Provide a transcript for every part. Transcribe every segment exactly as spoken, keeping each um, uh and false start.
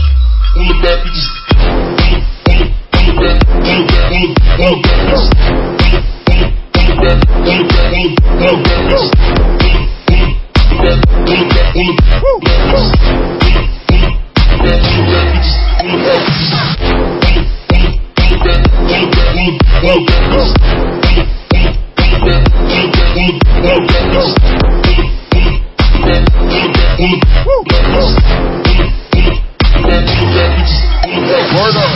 on the bad bitches, on the bad, on the bad, on the bad bitches, on the bad, on the bad, on the bad bitches, on the bad, on the bad, on the bad bitches, on the bad, on the bad bitches, on the bad bitches, on the bad, on the bad, on the bad, on the bad bitches, on the bad, on the bad, on the bad bitches, on the bad, on the word up.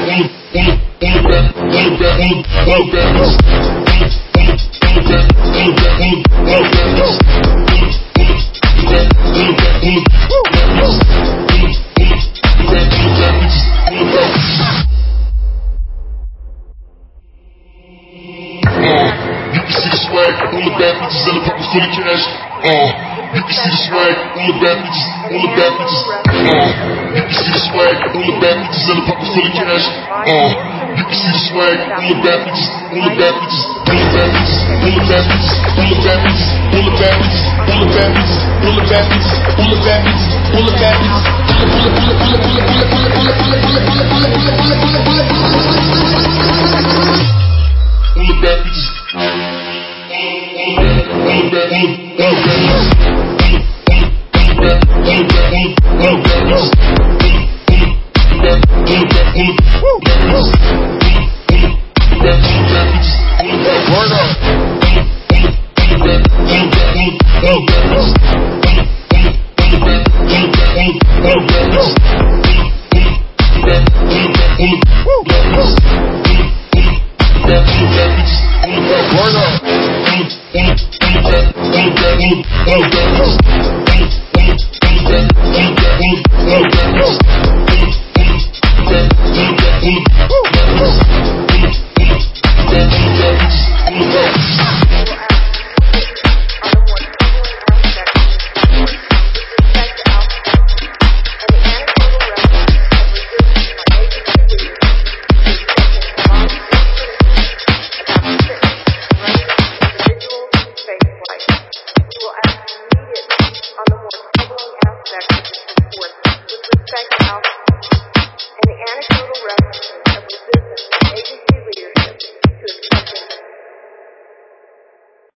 You can see the swag on the bad bitches and the pockets full of cash. Uh, you can see the swag on the bad bitches, on the bad bitches. Uh, you can see the swag on the bad bitches and the pockets full of cash. Uh, you can see the swag on the bad bitches, on the bad bitches, on the bad bitches, on the bad bitches, on the bad bitches, on the bad bitches, on the bad bitches, on the bad bitches, on the bad bitches, on the bad bitches, on the bad bitches. On the bad bitches.